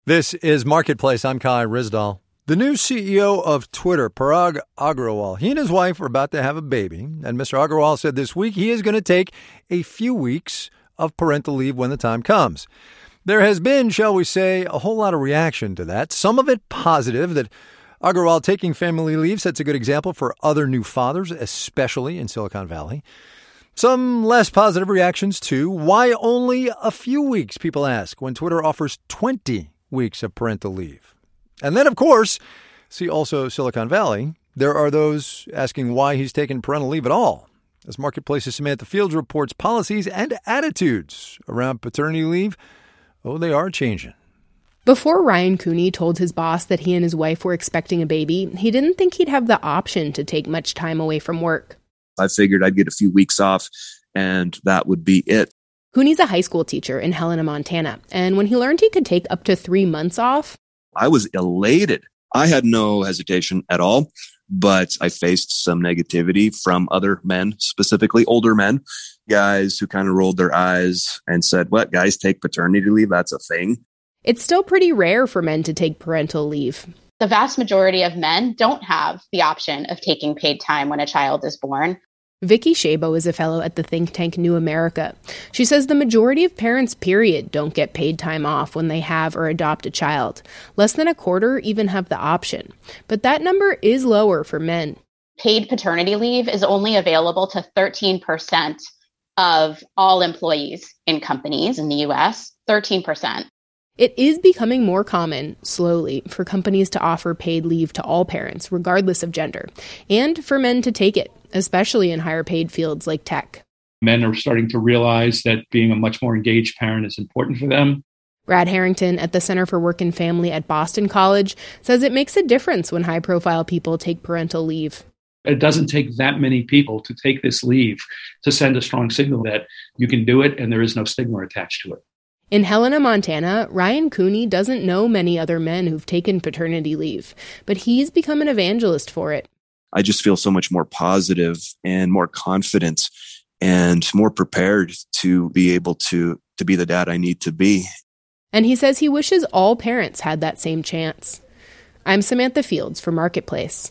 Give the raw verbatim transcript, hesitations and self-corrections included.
This is Marketplace. I'm Kai Rizdal. The new C E O of Twitter, Parag Agrawal, he and his wife are about to have a baby. And Mister Agrawal said this week he is going to take a few weeks of parental leave when the time comes. There has been, shall we say, a whole lot of reaction to that. Some of it positive, that Agrawal taking family leave sets a good example for other new fathers, especially in Silicon Valley. Some less positive reactions, too. Why only a few weeks, people ask, when Twitter offers twenty weeks of parental leave? And then, of course, see also Silicon Valley, there are those asking why he's taken parental leave at all. As Marketplace's Samantha Fields reports, policies and attitudes around paternity leave, oh, they are changing. Before Ryan Cooney told his boss that he and his wife were expecting a baby, he didn't think he'd have the option to take much time away from work. I figured I'd get a few weeks off, and that would be it. Cooney's a high school teacher in Helena, Montana, and when he learned he could take up to three months off, I was elated. I had no hesitation at all, but I faced some negativity from other men, specifically older men, guys who kind of rolled their eyes and said, "What, guys take paternity leave? That's a thing." It's still pretty rare for men to take parental leave. The vast majority of men don't have the option of taking paid time when a child is born. Vicky Szabo is a fellow at the think tank New America. She says the majority of parents, period, don't get paid time off when they have or adopt a child. Less than a quarter even have the option. But that number is lower for men. Paid paternity leave is only available to thirteen percent of all employees in companies in the U S, thirteen percent. It is becoming more common, slowly, for companies to offer paid leave to all parents, regardless of gender, and for men to take it, especially in higher paid fields like tech. Men are starting to realize that being a much more engaged parent is important for them. Brad Harrington at the Center for Work and Family at Boston College says it makes a difference when high-profile people take parental leave. It doesn't take that many people to take this leave to send a strong signal that you can do it and there is no stigma attached to it. In Helena, Montana, Ryan Cooney doesn't know many other men who've taken paternity leave, but he's become an evangelist for it. I just feel so much more positive and more confident and more prepared to be able to, to be the dad I need to be. And he says he wishes all parents had that same chance. I'm Samantha Fields for Marketplace.